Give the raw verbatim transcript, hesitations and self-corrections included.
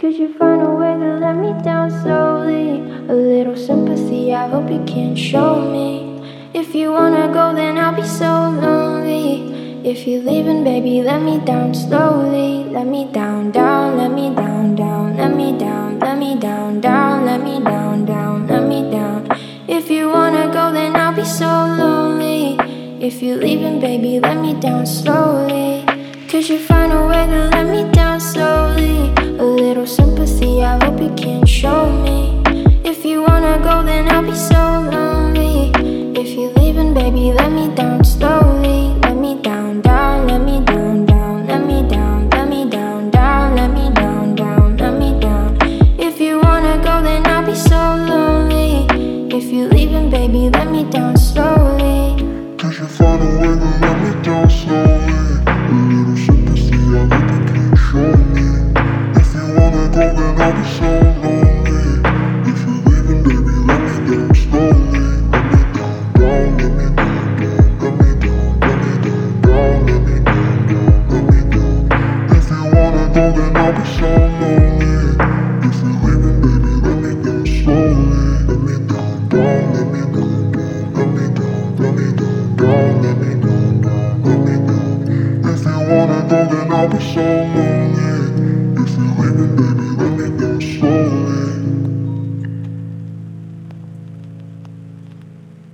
Could you find a way to let me down slowly? A little sympathy, I hope you can show me. If you wanna go, then I'll be so lonely. If you're leaving, baby, let me down slowly. Let me down, down, let me down, down, let me down, let me down, down, let me down, down, let me down. If you wanna go, then I'll be so lonely. If you're leaving, baby, let me down slowly. Could you find a way to let me down slowly? A little sympathy, I hope you can show me. If you wanna go, then I'll be so lonely. If you're leaving, baby, let me down slowly. Let me down, down, let me down, down, let me down, let me down, down, let me down, down, let me down. If you wanna go, then I'll be so lonely. If you're leaving, baby, let me down slowly. Could you find a way to let me down slowly? A little sympathy, I hope you can show me. If you wanna go, then I'll be so lonely. If you're leaving, baby, let me down slowly. Let me down, down, let me down, down, let me down, let me down, down, let me down, down, let me down. If you wanna go, then I'll be so lonely. If you're leaving, baby, let me down slowly. Let me down, down, let me down, down, let me down, let me down, down, let me down, down, let me down. If you wanna go, then I'll be so lonely. If you're leaving, baby,